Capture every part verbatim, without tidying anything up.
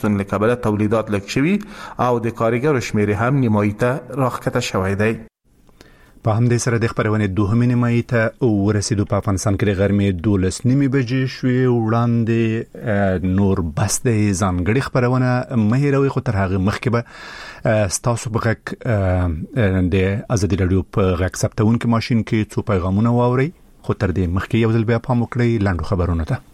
نشتون له کبله تولیدات لږ شوي او د کارګرو شمیر هم نیمایي ته راښکته شوی دی. په همدې سره د خبرونې دوهمې نیمایي ته ورسېدو. په افغانستان کې د غرمې دولس نیمې بجې شوې. وړاندې نور بس د ځانګړې خبرونه مه هېروئ، خو تر هغه مخکې به ستاسو په غږ د ازادي راډیو په غږ ثبتونکي ماشین کې څو پیغامونه واورئ. خو تر دې مخکې یو ځل بیا پام وکړئ لاندو خبرونو ته.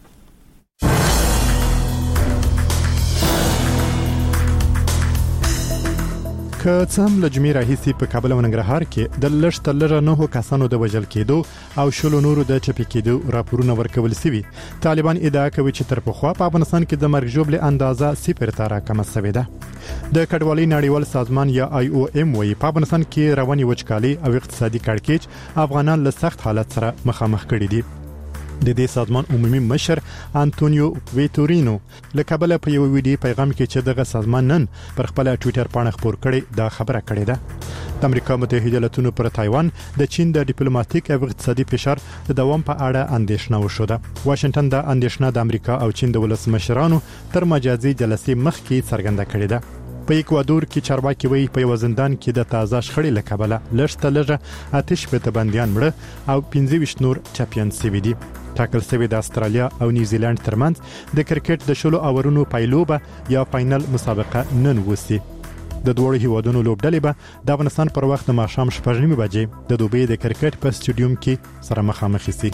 که څه هم له جمعې راهیسې په کابل او ننګرهار کې د لږ تر لږه نهو کسانو د وژل کېدو او شلو نورو د چپي کېدو راپورونه ورکول شوي، طالبان ادعا کوي چې تر پخوا په افغانستان کې د مرګ ژوبلې اندازه صفر ته راکمه شوې ده. د کډوالۍ نړیوال سازمان یا آی او ایم وایي په افغانستان کې رواني وچکالي او اقتصادي کړکېچ افغانان له سخت حالت سره مخامخ کړي دي. د دې سازمان عمومي مشر انټونیو ویټورینو له کابل په یو ویډیو پیغام کې چې دغه سازمان نن پر خپل ټوئیټر باندې خبر کړي دا خبره کړې ده. د امریکا متحده ایالاتونو پر تایوان د چین د ډیپلوماټیک او اقتصادي فشار د دوام په اړه اندېښنه وشوده. واشنگټن د اندېښنه د امریکا او چین د ولسمشرانو تر مجازي جلسې مخکې څرګنده کړې ده. په ایکوادور کې چارواکي وایي په یو زندان کې د تازه شخړې له کبله لږ تر لږه آتش په بنديان مړه او پنځه ویشت نور چمپیون شوي دي. ټاکل شوی د استرالیا او نیوزیلند ترمنځ د کرکټ د شلو اورونو پایلوبه یا فائنل مسابقه نن وسی. د دوه هیوادونو لوبډلې به د افغانستان پر وخت د ماښام شپږ نیمې بجې د دوبۍ د کرکټ په سټډیوم کې سره مخامخ شي.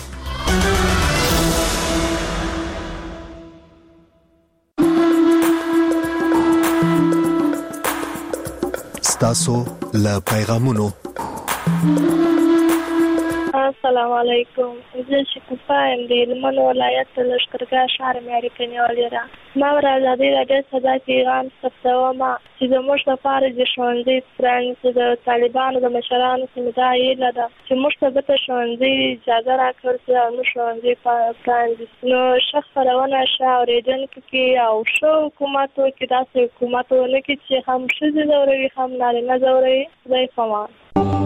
تاسو له پیغامونو. السلام علیکم. زه شکوفا یم د هلمند ولایت د لښکرګاه ښار معیاري کنیوالې را. ما ور ازادي راډیو صدا پیغام ثبتوم چې زموږ لپاره د ښوونځي پرانیستل د طالبانو د مشرانو سمدا یې لده چې موږ ته د ښوونځي اجازه راکړل چې موږ ښوونځي پرانیستو. نو شخص خبرونه شاه اوریدونکو کې او شو حکومتو کې داسې حکومتونه کې چې هم ښځې ځوروي هم نارینه ځوروي. خدای پامان.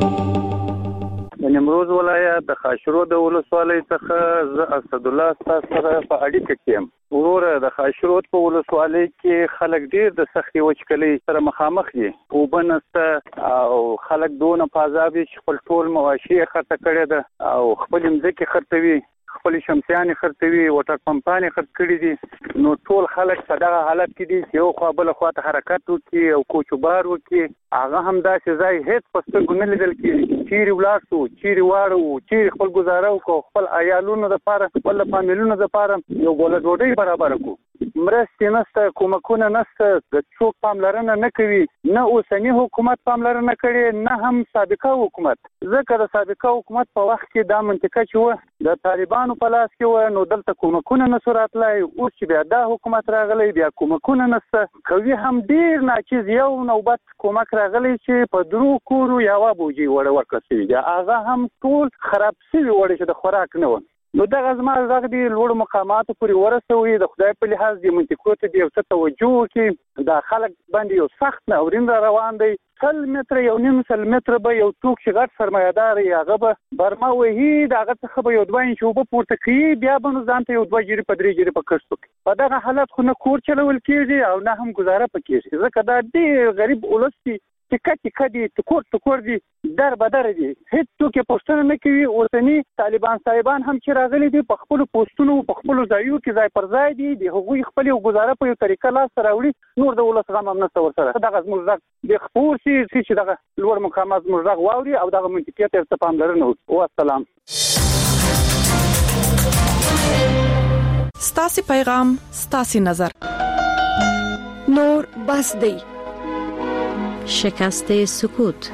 د نیمروز ولایت د خاشرود د ولسوالۍ څخه زه اسد الله تاسو سره په اړیکه کې یم. وروره د خاشرود په ولسوالۍ کې خلک ډیر د سختي وچکلۍ سره مخامخ دي. اوبه نشته او خلک دونه په عذاب چې خپل ټول مواشي خرڅ کړي ده او خپل مځکې خرڅوي، خپل شمسيانې خرڅوي، واټر پمپانې خرڅ کړي دي. نو ټول خلک په دغه حالت کې دي چې یو خوا بل خوا ته حرکت وکړي او کوچوبار وکړي. هغه هم داسې ځای هیڅ په سترګو نه لیدل کېږي. چیرې ولاړ شو، چیرې واړو، چیرې خپل ګزاره وکړو، خپل عیالونو دپاره خپل فامیلونو دپاره یو ګوله ډوډۍ برابره کړو. مرستې نشته، کومکونه نشته، د څوک پاملرنه نه کوي. نه اوسني حکومت پاملرنه کړي نه هم سابقه حکومت. ځکه د سابقه حکومت په وخت کې دا منطقه چې و د طالبانو په لاس کې و نو دلته کومکونه نه سو راتلای. اوس چې بیا دا حکومت راغلی بیا کومکونه نشته. کوي هم ډیر ناچیز یو نوبت کومک راغلی چې په درو کورو یوه بوجي وړه ورکړل شوي دي. هغه هم ټول خراب شوي وړه چې د خوراک نه و. نو دغه زما غږ دی لوړ مقاماتو پورې ورسوي. د خدای په لحاظ د منطقو ته د یو څه توجه وکړي. دا خلک باندې یو سخت ناورین را روان دی. سل متره یو نیم سل متره به یو څوک چې غټ سرمایه‌دار یې هغه به برما وهي د هغه څخه به یو دوه انچ اوبه پورته کوي، بیا به نو ځان ته یو دوه جیرې په درې جیرې په کښت وکړي. په دغه حالت خو نه کور چلول کېږي او نه هم ګزاره په کېږي. ځکه دا ډېر غریب ولس دي، ټکه ټکه دي، ټکور ټکور دي، در بدر دي. هیڅ څوک یې پوښتنه نه کوي. اوسني طالبان صاحبان هم چې راغلي دي په خپلو پوسټونو په خپلو ځایو کې ځای پر ځای دي. د هغوی خپلې ګزاره په یو طریقه لاسته راوړي. نور د ولس غم هم نشته ورسره. دغه زموږ غږ د خپور سي چې دغه لوړ مقامات زموږ غږ واوري او دغه منطقې ته ورته پاملرنه وکړي. والسلام. ستاسي پیغام ستاسي نظر. نور بس دی. شکست سکوت.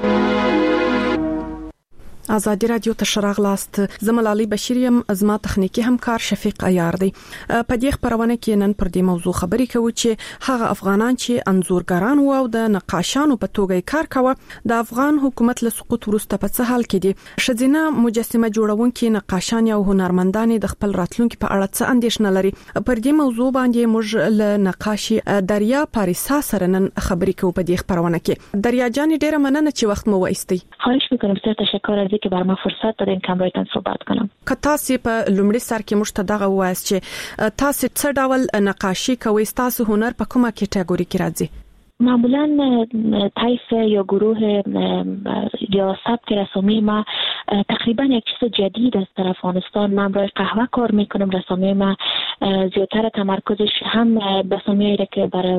ازادي رادیو ته شراغلاست. زملالي بشیریم ازما تخنیکی همکار شفیق عیار دی. په دې خبرونه کې نن پر دې موضوع خبرې کوو چې هغه افغانان چې انزورګران وو او د نقاشانو په توګه کار کاوه د افغان حکومت له سقوط وروسته په څه حال کې دي. شذینه مجسمه جوړونکي نقاشان او هنرمندان د خپل راتلونکو په اړه څه اندېښنه لري. پر دې موضوع باندې موږ له نقاشي دریا پاریسا سره نن خبرې کوو په دې خبرونه کې. دریا جان ډیره مننه چې وخت مو وایستئ. خواهش می‌کنم ستاسو تشکر از که برای ما فرصت دادین که همراهتان صحبت کنم. که تاسو په لومړي سر کې مشته دغه وایست چې تاسو څه ډول نقاشي کوي، تاسو هنر په کومه کټګوري کې راځي؟ معمولا طیف یا گروه یا سبک رسامی ما تقریبا یک چیز جدید از در افغانستان. من برای قهوه کار میکنم. رسامی ما زیادتر تمرکزش هم رسامی را که برای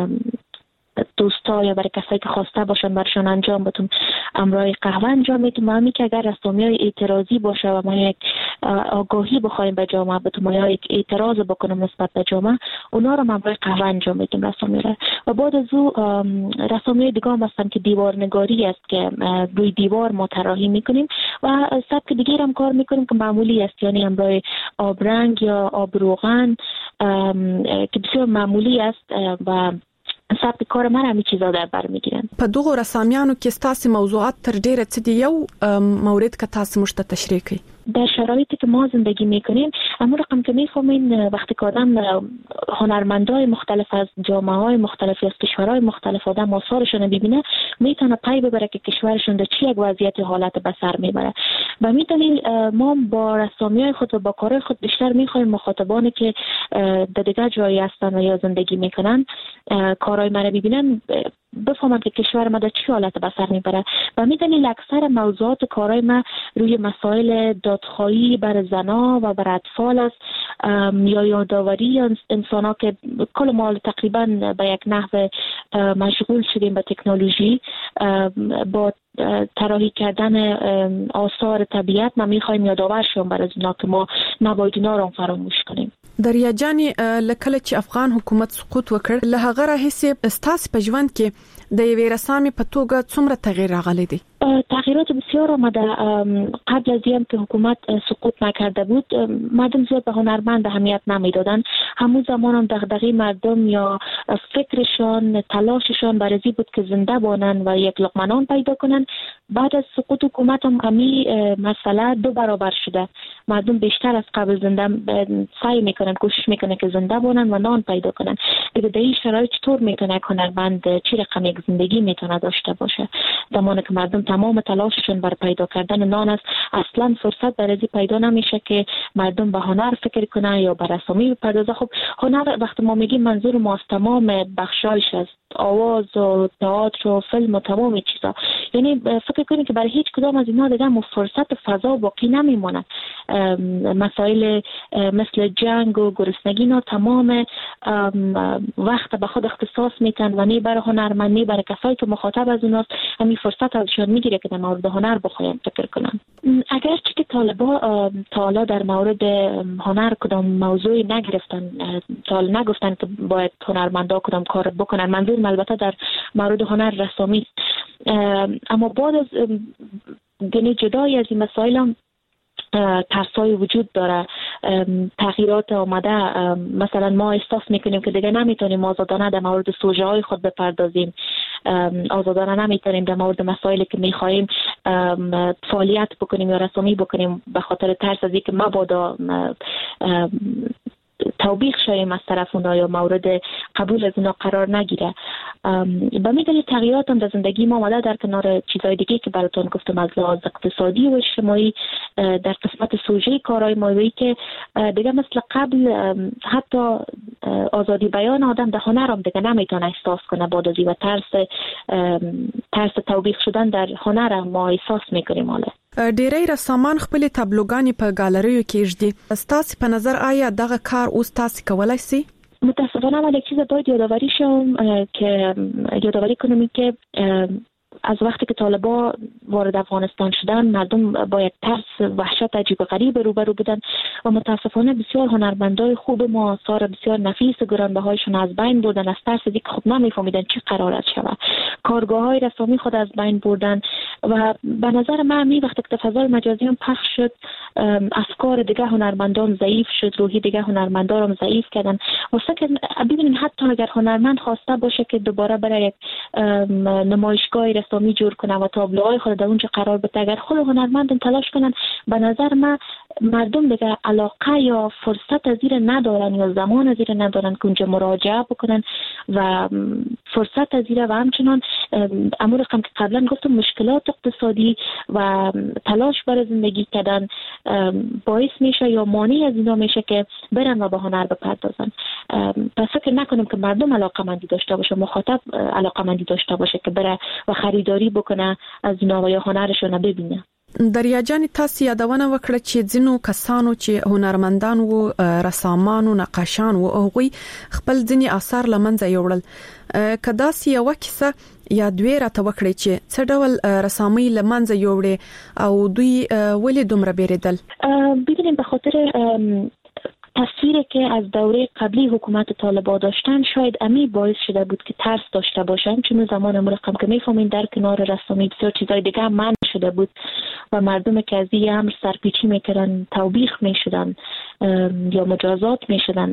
دوستا یا برای کسایی که خواسته باشن برشان انجام بدم امرای قهوه انجام میدم. ما همی که اگر رسامی های اعتراضی باشه و ما یک آگاهی بخوایم به جامعه بدم یا یک اعتراض بکنم نسبت به جامعه، اونا رو امرای قهوه انجام میدم رسامی را. و بعد از او رسامی دیگه هم هستن که دیوارنگاری است که روی دیوار ما طراحی میکنیم و سبک دیگه هم کار میکنیم که معمولی است، یعنی امرای آبرنگ یا آبروغن که بسیار معمولی است و سبک کار من همی چیزا در بر میگیرن. په دغه رسامیانو کې ستاسو موضوعات تر ډیره څه دی یو مورد که تاسو مشته تشریح کړئ؟ در شرایطی که ما زندگی میکنیم اما رقم که میفهمین وقتی که آدم هنرمندای مختلف از جامعه های مختلف از کشورهای مختلف آدم آثارشون ببینه میتونه پی ببره که کشورشون در چی یک وضعیت حالت به سر میبره. و میتونیم ما با رسامی های خود و با کارهای خود بیشتر میخوایم مخاطبانی که در دیگه جایی هستن و یا زندگی میکنن کارهای من ببینن بفهمن که کشور ما در چی حالت به سر میبره. و میدونید اکثر موضوعات کارهای ما روی مسائل دادخواهی بر زنا و بر اطفال است یا یادآوری انسان ها که کل ما تقریبا به یک نحو مشغول شدیم به تکنولوژی با طراحی کردن آثار طبیعت. ما میخوایم یادآور شوم برای اونا که ما نباید اینا رو فراموش کنیم. دریا جانی لکه چې افغان حکومت سقوط وکړ له هغه راهیسې ستاسو په ژوند کې د یوې رسامي په توګه څومره تغییر راغلی دی؟ تغییرات بسیار آمده. قبل از اینکه که حکومت سقوط نکرده بود مردم زیاد به هنرمند اهمیت نمیدادن. همون زمان هم دغدغه مردم یا فکرشان تلاششان برای این بود که زنده بانن و یک لقمه نان پیدا کنن. بعد از سقوط حکومت هم همی مسئله دو برابر شده. مردم بیشتر از قبل زنده سعی میکنن، کوشش میکنن که زنده بانن و نان پیدا کنن. دیگه در این شرایط چطور میتونه هنرمند چی رقم یک زندگی میتونه داشته باشه زمانی که مردم تمام تلاششون بر پیدا کردن نان است؟ اصلا فرصت برای پیدا نمیشه که مردم به هنر فکر کنه یا به رسامی بپردازه. خب هنر وقتی ما میگیم منظور ما از تمام بخشایش است، آواز و تئاتر و فیلم و تمام چیزا. یعنی فکر کنید که برای هیچ کدام از اینا دیگه فرصت فضا باقی نمیمونه. مسائل مثل جنگ و گرسنگی اینا تمام وقت به خود اختصاص میتن و نه برای هنرمند نه برای کسایی که مخاطب از اوناست همین فرصت ازشون میگیره که در مورد هنر بخواین فکر کنن. اگر چی که طالبا تا حالا در مورد هنر کدام موضوعی نگرفتن، تا حالا نگفتن که باید هنرمندا کدام کار بکنن، منظور البته در مورد هنر رسامی است. اما بعد از یعنی جدای از این مسائل هم ترسای وجود داره، تغییرات آمده. مثلا ما احساس میکنیم که دیگه نمیتونیم آزادانه در مورد سوژه های خود بپردازیم، آزادانه نمیتونیم در مورد مسائلی که میخواهیم فعالیت بکنیم یا رسامی بکنیم به خاطر ترس از اینکه مبادا توبیخ شویم از طرف اونا یا مورد قبول از اونا قرار نگیره. با میدونید تغییرات هم در زندگی ما آمده در کنار چیزهای دیگه که براتون گفتم از لحاظ اقتصادی و اجتماعی در قسمت سوژه کارهای مایوی که دیگه مثل قبل حتی آزادی بیان آدم در هنر هم دیگه نمیتونه احساس کنه بعد از این و ترس ترس توبیخ شدن در هنر ما احساس میکنیم. حالا ډیری رسامان خپل تابلوګانی په ګالریو کې ایږدي. ستاسو په نظر آیا دغه کار اوس تاسو کولای شئ؟ متاسفانه من یک چیز باید یادآوری شم که یادآوری کنم که از وقتی که طالبا وارد افغانستان شدن مردم با یک ترس وحشت عجیب و غریب روبرو بودن و متاسفانه بسیار هنرمندای خوب ما آثار بسیار نفیس گرانبهایشون از بین بردن از ترس از اینکه خب نمیفهمیدن چی قرار است شود. کارگاه‌های رسامی خود از بین بردن و به نظر من می وقتی که فضای مجازی هم پخش شد افکار دیگه هنرمندان ضعیف شد، روحی دیگه هنرمندان هم ضعیف کردن. واسه که ببینید حتی اگر هنرمند خواسته باشه که دوباره برای یک نمایشگاه رسامی جور کنه و تابلوهای خود در اونجا قرار بده، اگر خود هنرمند تلاش کنن به نظر من مردم دیگه علاقه یا فرصت از این ندارن یا زمان از این ندارن که اونجا مراجعه بکنن و فرصت از این و همچنان امور رقم که قبلا گفتم مشکلات اقتصادی و تلاش برای زندگی کردن باعث میشه یا مانع از اینا میشه که برن و به هنر بپردازن. پس فکر نکنم که مردم علاقمندی داشته باشه، مخاطب علاقمندی داشته باشه که بره و خریداری بکنه از اینا و یا هنرشون ببینه. دریا جان تاسو یادونه وکړه چې ځینو کسانو چې هنرمندان وو، رسامانو، نقاشان وو، هغوی خپل ځینی آثار لمنځه یوړل. کدا سی یو کیسه یا دوی راته وکړي چې څه ډول رسامي لمنځه یوړي او دوی ولې دومره بیریدل؟ ببینیم به خاطر تصویری که از دوره قبلی حکومت طالبان داشتن شاید امی باعث شده بود که ترس داشته باشن، چون زمان مرقم که میفهمین در کنار رسامی بسیار چیزای دیگه هم منع شده بود و مردم که از این امر سرپیچی میکردن، توبیخ میشدن یا مجازات میشدن.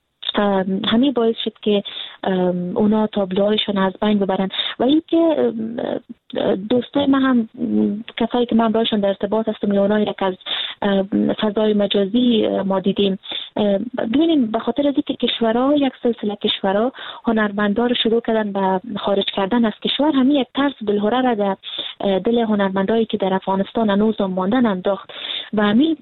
همین باعث شد که اونا تابلوهایشون از بین ببرن. و اینکه دوستای من هم کسایی که من باشون در ارتباط هستم یا اونایی که از فضای مجازی ما دیدیم، ببینیم به خاطر از اینکه کشورها یک سلسله کشورها هنرمندا رو شروع کردن به خارج کردن از کشور، همین یک ترس دلهره را در دل هنرمندایی که در افغانستان هنوز ماندن انداخت و همین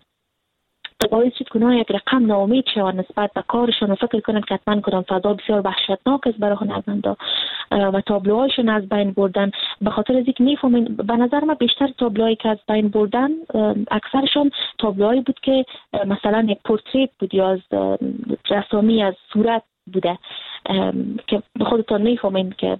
باعث شد که اونها یک رقم ناامید شوند نسبت به کارشون و فکر کنند که حتما کدام فضا بسیار وحشتناک است برای هنرمندا و تابلوهایشون از بین بردن. به خاطر از اینکه میفهمین به نظر من بیشتر تابلوهایی که از بین بردن اکثرشون تابلوهایی بود که مثلا یک پورتریت بود یا از رسامی از صورت بوده که خودتان میفهمین که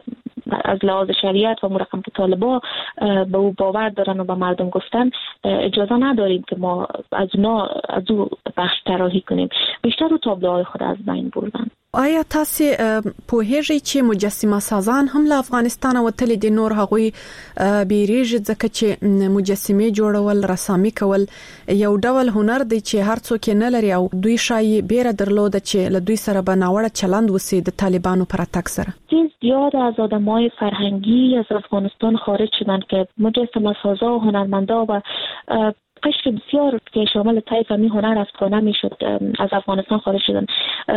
از لحاظ شریعت و مرقم که طالبا به او باور دارن و به مردم گفتن اجازه نداریم که ما از اونا از او بخش طراحی کنیم. بیشتر او تابلوهای خود از بین بردن. آیا تاسو پوهیږئ چې مجسمه سازان هم له افغانستان وتلي دي؟ نور هغوی بیریږي ځکه چې مجسمه جوړول، رسامي کول یو ډول هنر دی چې هر څوک نه لري او دوی شایي بیره درلوده چې له دوی سره به ناوړه چلند وسی د طالبانو پر اتک سره. زیاد از آدمای فرهنگی از افغانستان خارج شدن که مجسمه سازا و هنرمندا و قشر بسیار که شامل طیف می هنر افغانه می شد از افغانستان خارج شدن.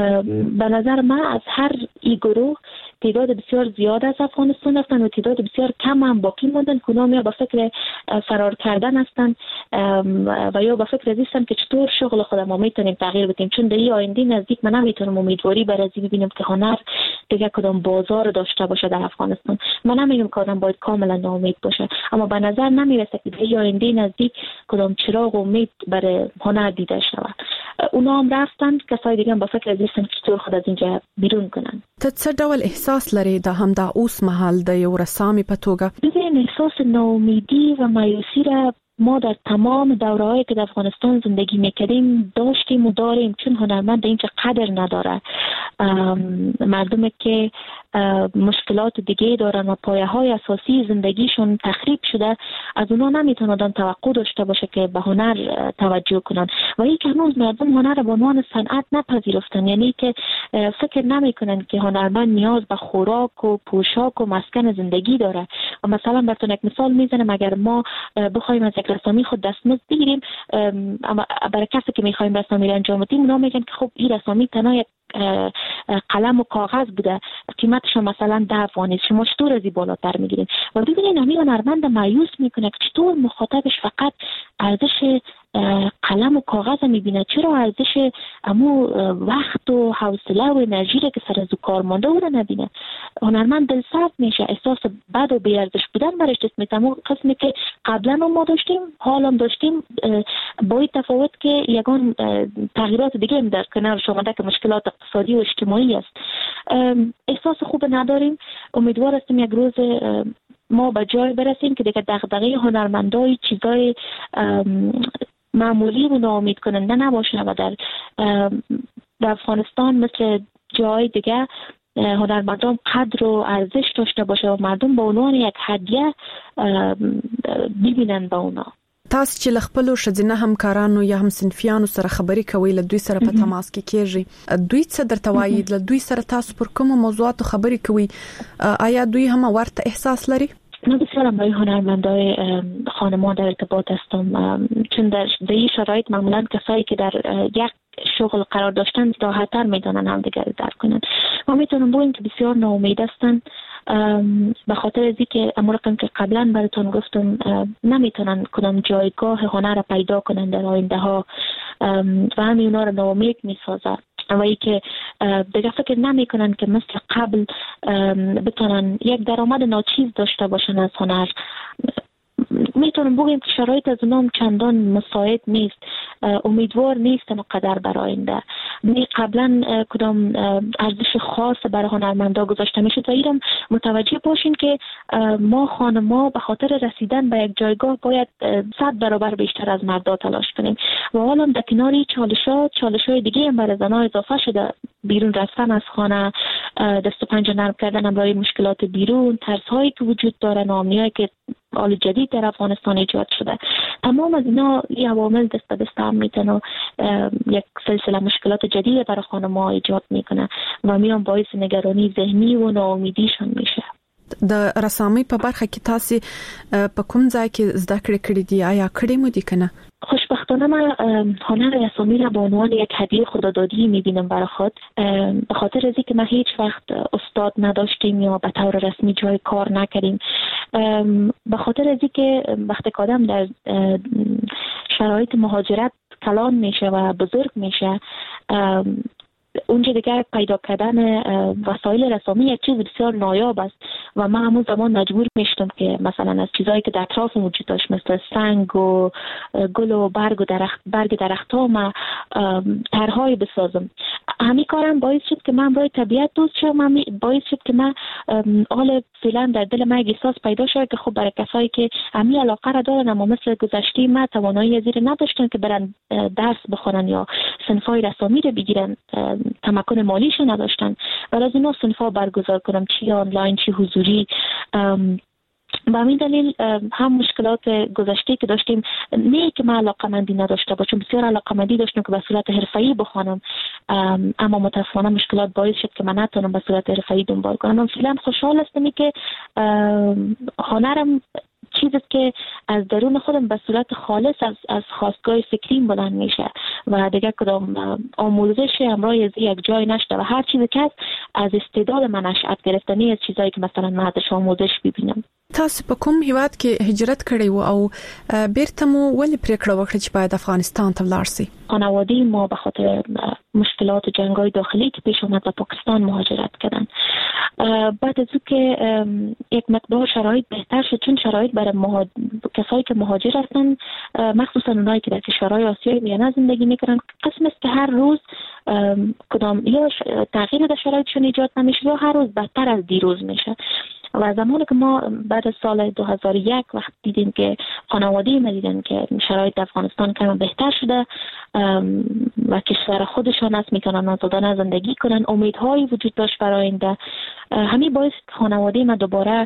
به نظر من از هر ای گروه تعداد بسیار زیاد از افغانستان هستند و تعداد بسیار کم هم باقی موندن که اونا یا به فکر فرار کردن هستند و یا به فکر از هستند که چطور شغل خود ما میتونیم تغییر بدیم، چون در این آینده نزدیک من نمیتونم امیدواری بر از ببینم که هنر دیگه کدام بازار داشته باشه در افغانستان. من نمیگم که آدم باید کاملا ناامید باشه، اما به نظر نمیرسه که در این آینده نزدیک کدام چراغ امید برای هنر دیده شود. اونا هم رفتن، کسای دیگه هم با فکر از هستند که چطور خود از اینجا بیرون کنن. ته څه ډول احساس لري د همدا اوس مهال د یو رسامي په توګه؟ ببین احساس ناامیدی و مایوسی را ما در تمام دوره‌هایی که در افغانستان زندگی میکردیم داشتیم و داریم، چون هنرمند اینجا قدر نداره. مردمی که مشکلات دیگه دارن و پایه‌های اساسی زندگیشون تخریب شده، از اونا نمیتونن توقع داشته باشه که به هنر توجه کنن و این که هنوز مردم هنر به عنوان صنعت نپذیرفتن، یعنی که فکر نمیکنن که هنرمند نیاز به خوراک و پوشاک و مسکن زندگی داره. و مثلا براتون یک مثال میزنم، اگر ما بخوایم از یک رسامی خود دستمزد بگیریم، اما برای کسی که میخوایم رسامی انجام بدیم اونا میگن که خب این رسامی تنها یک قلم و کاغذ بوده، قیمتش مثلا ده افغانی، شما چطور از این بالاتر میگیرین؟ و ببینید همین هنرمند مایوس میکنه که چطور مخاطبش فقط ارزش قلم و کاغذ میبینه، چرا ارزش امو وقت و حوصله و انرژی را که سر از کار مانده او را نبینه. هنرمند دلسرد میشه، احساس بد و بی‌ارزش بودن برش دست میده. اون قسمی که قبلا ما داشتیم حالا داشتیم با این تفاوت که یگان تغییرات دیگه هم در کنار شامده که مشکلات اقتصادی و اجتماعی است. احساس خوب نداریم. امیدوار هستیم یک روز ما به جای برسیم که دیگه دغدغه هنرمندای چیزای معمولی و ناامید کننده نباشه و در در افغانستان مثل جای دیگه هنرمندان قدر و ارزش داشته باشه و مردم به عنوان یک هدیه ببینن به اونا. تاسو چې خپل شذینه همکارانو یا هم صنفیانو سره خبري کوي، له دوی سره په تماس کې کېږي، دوی څه درته وایي؟ له دوی سره تاسو پر کوم موضوعاتو خبري کوي؟ آیا دوی هم ورته احساس لري؟ من بسیارم با هنرمندای خانمان در ارتباط هستم، چون در این شرایط معمولا کسایی که در یک شغل قرار داشتن راحت‌تر میدونن هم دیگر درک کنن. ما میتونم بگیم که بسیار ناامید هستن به خاطر از اینکه امر رقم که قبلا براتون گفتم نمیتونن کدام جایگاه هنر را پیدا کنن در آینده ها و همین اونا رو ناامید میسازه و ای که دیگه فکر نمی کنن که مثل قبل بتونن یک درآمد ناچیز داشته باشن از هنر. میتونم بگیم که شرایط از اونام چندان مساعد نیست، امیدوار نیستن قدر بر آینده. می قبلا کدام ارزش خاص برای هنرمندا گذاشته میشه تا ایران متوجه باشین که ما خانم‌ها به خاطر رسیدن به یک جایگاه باید صد برابر بیشتر از مردا تلاش کنیم و حالا در کنار چالش‌ها چالش‌های دیگه هم برای زن‌ها اضافه شده، بیرون رفتن از خانه، دست و پنجه نرم کردن همراه مشکلات بیرون، ترس‌هایی که وجود داره، ناامنی‌هایی که حال جدید در افغانستان ایجاد شده. تمام از اینا این عوامل دست به دست هم میتونه و یک سلسله مشکلات جدید برای خانم‌ها ایجاد میکنه و میان باعث نگرانی ذهنی و ناامیدیشون میشه. د رسامۍ په برخه کې تاسو په کوم ځای کې زده کړې کړې دي؟ آیا کړې مو دي کنه؟ خوشبختانه من هنر رسامی را به عنوان یک هدیه خدادادی میبینم برای خود، به خاطر از اینکه ما هیچ وقت استاد نداشتیم یا به طور رسمی جای کار نکردیم، به خاطر از اینکه وقتی که آدم در شرایط مهاجرت کلان میشه و بزرگ میشه، اونجا دیگر پیدا کردن وسایل رسامی یک چیز بسیار نایاب است و من همون زمان مجبور میشتم که مثلا از چیزایی که در اطراف وجود داشت مثل سنگ و گل و برگ و درخت برگ درخت‌ها ما طرح‌های بسازم. همین کارم باعث شد که من برای طبیعت دوست شدم، باعث شد که من حال فعلا در دل من احساس پیدا شد که خب برای کسایی که همین علاقه را دارن اما مثل گذشته ما توانایی از این نداشتن که برن درس بخونن یا صنفای رسامی رو بگیرن، تمکن مالیشو نداشتن، ولی از اینا صنفا برگزار کنم، چی آنلاین چی حضوری. به همین دلیل هم مشکلات گذشته که داشتیم، نه که من علاقه‌مندی نداشته باشم، بسیار علاقه‌مندی داشتم که به صورت حرفه‌ای بخوانم، اما متأسفانه مشکلات باعث شد که من نتونم به صورت حرفه‌ای دنبال کنم. من فعلا خوشحال هستم که هنرم چیزی که از درون خودم به صورت خالص از از خواستگاه فکریم بلند میشه و دیگه کدام آموزش همراه از یک جای نشده و هر چیزی که از استعداد من نشأت گرفتنی از چیزایی که مثلا من ازش آموزش ببینم. تاسو په کوم هیواد کې هجرت کړی و او بیرته مو ولې پریکړه وکړه چې باید افغانستان ته ولاړ شئ؟ خانواده ما به خاطر مشکلات جنگ‌های داخلی که پیش اومد به پاکستان مهاجرت کردن. بعد از اینکه یک مقدار شرایط بهتر شد، چون شرایط برای مهاج... کسایی که مهاجر هستن مخصوصا اونایی که در کشورهای آسیای میانه زندگی میکنن، قسم است که هر روز کدام یا تغییر در شرایطشون ایجاد نمیشه یا هر روز بدتر از دیروز میشه. و زمانی که ما بعد از سال دو هزار و یک وقت دیدیم که خانواده ما دیدن که شرایط افغانستان کم بهتر شده و کشور خودشان است میتونن آزادانه زندگی کنن، امیدهایی وجود داشت برای آینده، همین باعث خانواده ما دوباره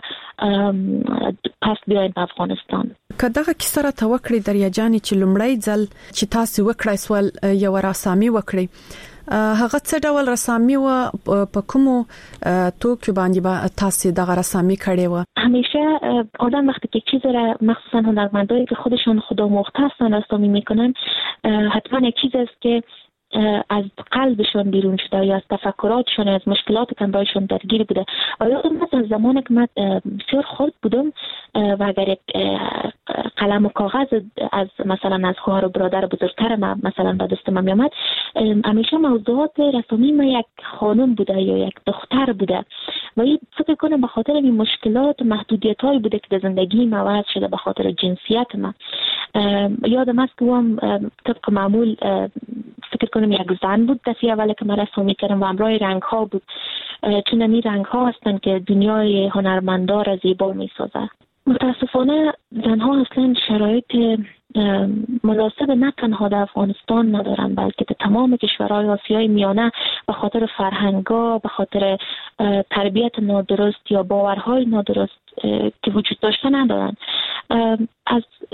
پس بیاین به افغانستان. که دغه کیسه را توکړی دریا جانی چې لومړی ځل چې تاسو وکړای سوال یو رسامي وکړي، هغه څه ډول رسامي و په کومو توکو باندې با تاسو دغه رسامي کړې و؟ همیشه آدم وقتی که چیزی را مخصوصا هنرمندایی که خودشان خدا مختص هستن رسامی میکنن، حتما یک چیز است که از قلبشون بیرون شده یا از تفکراتشون، از مشکلات که برایشون درگیر بوده. و یادم هست از زمانی که من بسیار خود بودم و اگر یک قلم و کاغذ از مثلا از خواهر و برادر بزرگتر من مثلا به دست من میامد، همیشه موضوعات رسامی من یک خانم بوده یا یک دختر بوده و این فکر کنم به خاطر این مشکلات محدودیت هایی بوده که در زندگی من وضع شده به خاطر جنسیت من. یادم هست که هم طبق معمول فکر کنم یک زن بود دفعه اولی که من رسامی کردم و همراه رنگ ها بود، چون این رنگ ها هستن که دنیای هنرمندا را زیبا می سازه. متاسفانه زنها اصلا شرایط مناسب نه تنها در افغانستان ندارن بلکه در تمام کشورهای آسیای میانه به خاطر فرهنگا، به خاطر تربیت نادرست یا باورهای نادرست که وجود داشته ندارن. از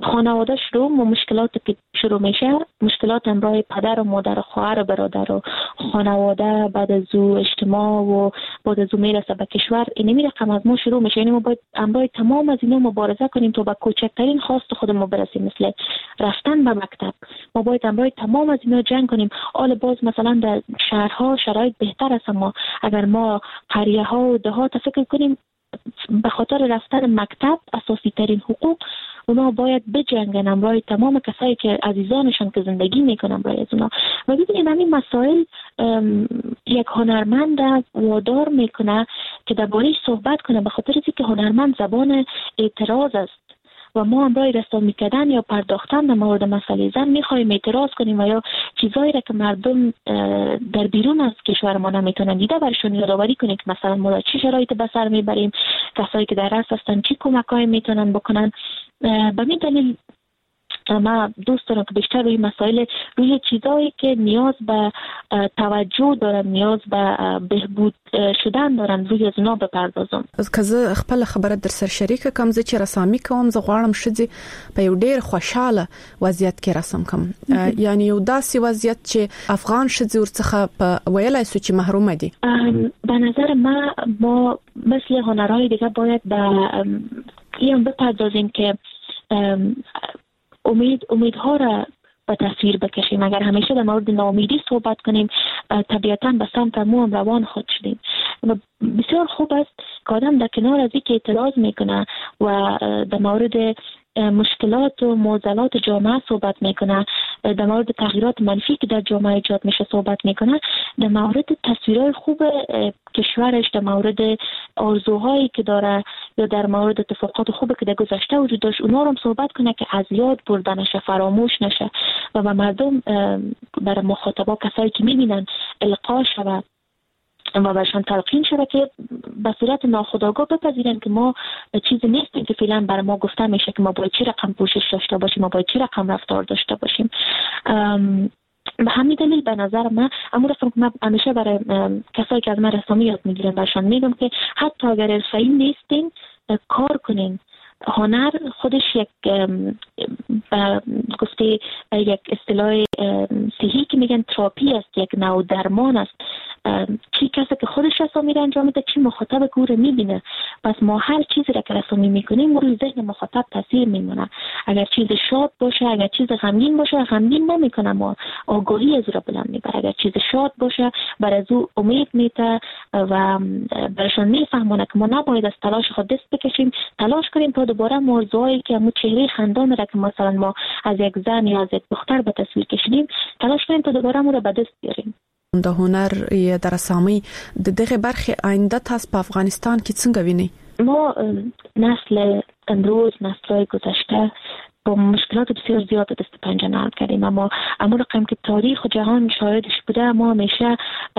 خانواده شروع و مشکلات که شروع میشه، مشکلات همراه پدر و مادر و خواهر و برادر و خانواده، بعد از او اجتماع و بعد از او میرسه به کشور، این رقم از ما شروع میشه. یعنی ما باید همراه تمام از اینا مبارزه کنیم تا به کوچکترین خواست خودمون برسیم، مثل رفتن به مکتب. ما باید همراه تمام از اینا جنگ کنیم. حالا باز مثلا در شهرها شرایط بهتر است، اما اگر ما قریه ها و دهات فکر کنیم، به خاطر رفتن مکتب اساسی ترین حقوق اونا باید بجنگن همراه تمام کسایی که عزیزانشان که زندگی میکنن برای از اونا. و ببینید همین مسائل یک هنرمند وادار میکنه که درباره‌اش صحبت کنه، به خاطر اینکه هنرمند زبان اعتراض است و ما هم برای رسامی کردن یا پرداختن در مورد مسئله زن میخوایم اعتراض کنیم و یا چیزایی را که مردم در بیرون از کشور ما نمیتونن دیده برشون یادآوری کنیم که مثلا ما چه شرایط به سر میبریم، کسایی که در رأس هستن چی کمکایی میتونن بکنن. به این دلیل ما دوست دارم که بیشتر روی مسائل، روی چیزایی که نیاز به توجه دارن، نیاز به بهبود شدن دارن، روی از اونا بپردازم. که زه خپل خبره در سر شریک کوم، زه چې رسامي کوم، زه غواړم شځې په یو ډېر خوشاله وضعیت کې رسم کوم. یعنی یو داسې وضعیت چې افغان شځې ورڅخه په ویلای سو چې محروم دي. به نظر ما ما مثل هنرهای دیگه باید به این بپردازیم که امید امیدها را به تصویر بکشیم. اگر همیشه در مورد ناامیدی صحبت کنیم، طبیعتاً به سمت مو هم روان خود شدیم. بسیار خوب است که آدم در کنار از اینکه اعتراض میکنه و در مورد مشکلات و معضلات جامعه صحبت میکنه، در مورد تغییرات منفی که در جامعه ایجاد میشه صحبت میکنه، در مورد تصویرهای خوب کشورش، در مورد آرزوهایی که داره یا در مورد اتفاقات خوبی که در گذشته وجود داشت، اونا رو هم صحبت کنه که از یاد برده نشه، فراموش نشه و به مردم، برای مخاطبا، کسایی که میبینن القا شود و برشان تلقین شده که به صورت ناخودآگاه بپذیرن که ما چیزی نیستیم که فعلا برای ما گفته میشه که ما باید چی رقم پوشش داشته باشیم، ما باید چی رقم رفتار داشته باشیم. به همین دلیل به نظر من اما رفتم که من همیشه برای کسایی که از من رسامی یاد میگیرن برشان میگم که حتی اگر حرفه‌ای نیستین کار کنین. هنر خودش یک گفته یک اصطلاح صحی که میگن تراپی است، یک نوع درمان است. چی کسی که خودش رسامی را انجام میده، چی مخاطب که او را میبینه. پس ما هر چیزی را که رسامی میکنیم روی ذهن مخاطب تاثیر میمونه. اگر چیز شاد باشه، اگر چیز غمگین باشه، غمگین نمیکنه، ما آگاهی از او را بلند میبره. اگر چیز شاد باشه، بر از او امید میده و برشان میفهمونه که ما نباید از تلاش خود دست بکشیم، تلاش کنیم تا دوباره موضوعی که مو چهره خندان را که مثلا ما از یک زن یا از یک دختر به تصویر کشیدیم، تلاش کنیم تا دوباره مو را به دست بیاریم. د هنر یا د رسامي د دغه برخه آینده تاسو په افغانستان کې څنګه وینئ؟ ما نسل امروز، نسل‌های گذشته با مشکلات بسیار زیاد دست پنجه نرم کردیم، اما اما رقم که تاریخ و جهان شاهدش بوده، ما همیشه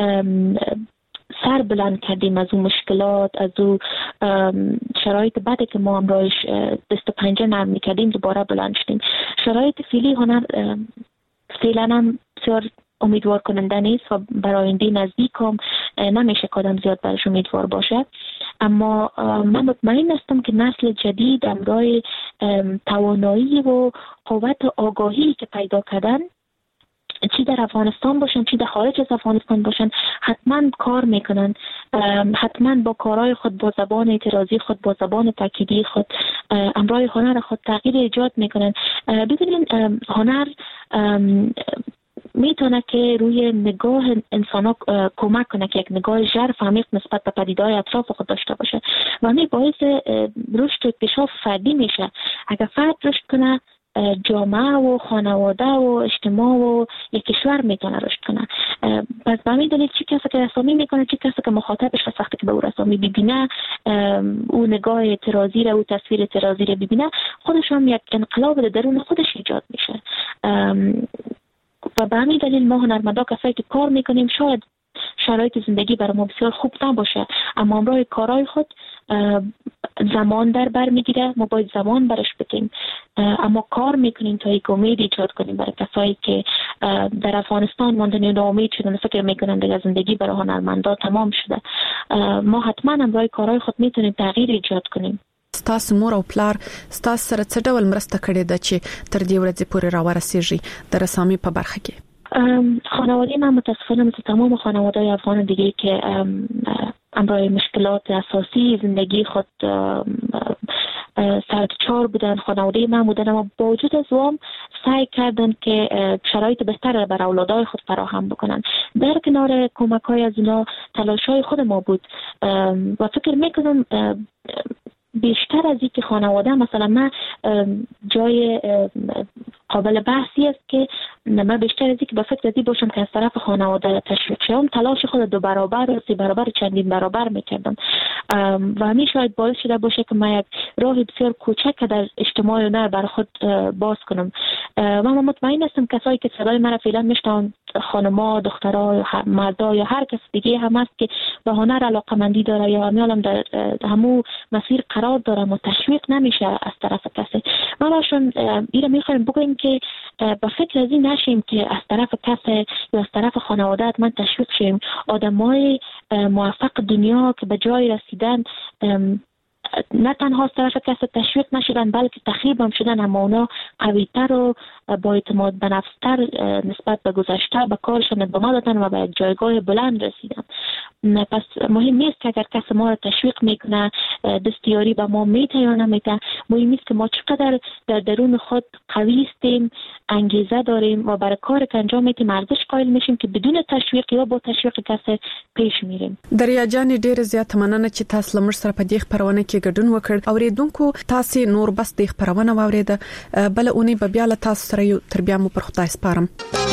سر بلند کردیم از اون مشکلات، از اون شرایط بعدی که ما همراهش دست پنجه نرم میکردیم دوباره بلند شدیم. شرایط فعلی هنر فعلا هم بسیار امیدوار کننده نیست و برای آینده نزدیک هم نمیشه که آدم زیاد برش امیدوار باشه، اما من مطمئن هستم که نسل جدید همراه توانایی و قوت و آگاهی که پیدا کردن، چی در افغانستان باشن چی در خارج از افغانستان باشن، حتما کار میکنن، حتما با کارهای خود، با زبان اعتراضی خود، با زبان تاکیدی خود، همراه هنر خود تغییر ایجاد میکنن. ببینید هنر میتونه که روی نگاه انسان ها کمک کنه که یک نگاه ژرف عمیق نسبت به پدیده‌های اطراف خود داشته باشه و همین باعث رشد و اکتشاف فردی میشه. اگر فرد رشد کنه، جامعه و خانواده و اجتماع و یک کشور میتونه رشد کنه. پس به همین دلیل چی کسی که رسامی میکنه، چی کسی که مخاطبش از وقتی که به او رسامی ببینه، او نگاه اعتراضی را، او تصویر اعتراضی را ببینه، خودش هم یک انقلاب در درون خودش ایجاد میشه. و به همین دلیل ما هنرمندا کسایی که کار میکنیم، شاید شرایط زندگی برای ما بسیار خوب نباشه، اما همراه کارهای خود زمان در بر میگیره، ما باید زمان برش بدیم، اما کار میکنیم تا یک امید ایجاد کنیم برای کسایی که در افغانستان ماندن و ناامید شدن، فکر میکنن دیگه زندگی برای هنرمندا تمام شده. ما حتما همراه کارهای خود میتونیم تغییر ایجاد کنیم. ستاسو مور او پلار ستاسو سره څه ډول مرسته کړې ده چې تر دې ورځې پورې راورسیږي د رسامي په برخه کې؟ خانواده من متاسفانه مثل تمام خانواده افغان دیگه که همراه مشکلات اساسی زندگی خود سرچار بودن، خانواده من بودن، اما با وجود از وام سعی کردن که شرایط بهتر را بر اولادای خود فراهم بکنن. در کنار کمک های از اینا تلاش های خود ما بود و فکر میکنم بیشتر از اینکه خانواده مثلا من جای قابل بحثی است که من بیشتر از اینکه به فکر ازی باشم که از طرف خانواده تشویق شدم، تلاش خود دو برابر و سه برابر چندین برابر میکردم و همین شاید باعث شده باشه که من یک راه بسیار کوچک در اجتماع هنر برای خود باز کنم و من مطمئن هستم کسایی که صدای من فعلا میشنون، خانما، دخترها یا مردا یا هر کس دیگه هم است که به هنر علاقمندی داره یا میالم در همو مسیر قرار داره و تشویق نمیشه از طرف کسی، ما باشون ایره میخوایم بگویم که به فکر از این نشیم که از طرف کسی یا از طرف خانواده من تشویق شیم. آدمای موفق دنیا که به جای رسیدن نه تنها از طرف کسی تشویق نشدن بلکه تخریب هم شدن، اما اونا قویتر و با اعتماد به نفستر نسبت به گذشته به کارشان ادامه دادن و به جایگاه بلند رسیدن. پس مهم نیست که اگر کسی ما را تشویق میکنه دستیاری به ما میته یا نمیته، مهم نیست که ما چقدر در درون خود قوی استیم، انگیزه داریم و برای کار که انجام میتیم ارزش قائل میشیم که بدون تشویق یا با تشویق کسی پیش میریم. دریا جان ډیر زیات مننه چې تاسو لمر سره په دې خبرونه کې ګډون وکړ. اوریدونکو تاسو نور بس د خبرونه واوریده، بل اونې به بیا له تاسو سره یو تر بیا مو پر خدای سپارم.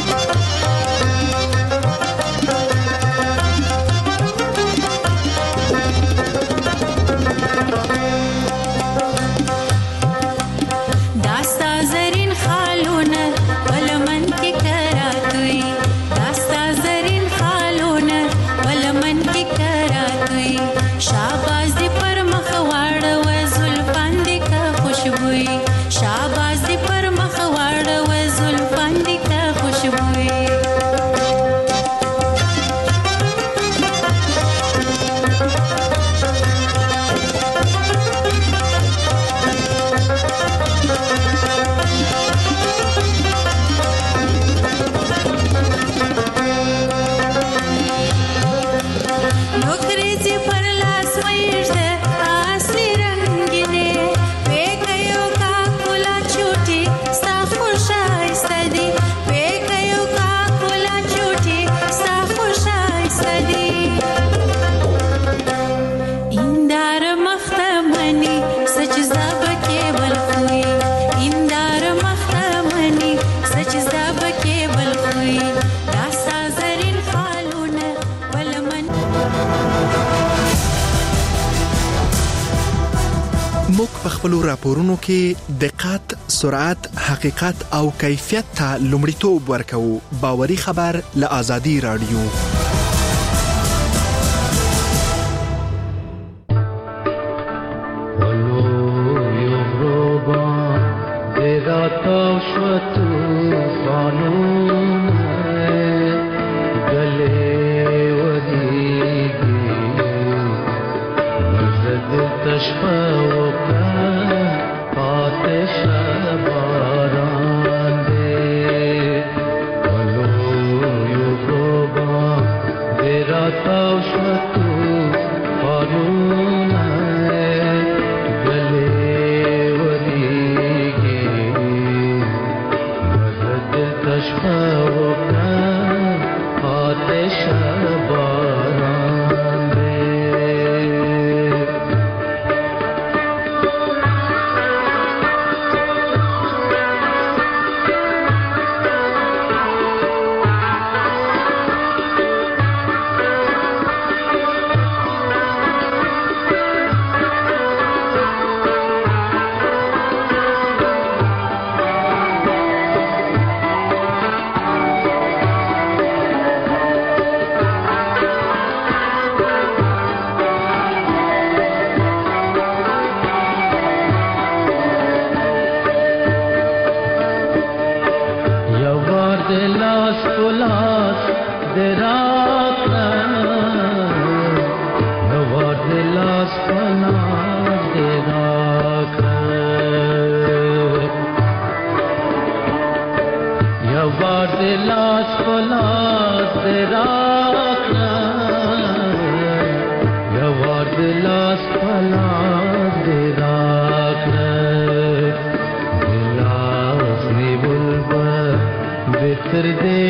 خپل راپورونو کې دقت، سرعت، حقیقت او کیفیت ته لومړیتوب ورکوو. باوري خبر له آزادي رادیو. در دې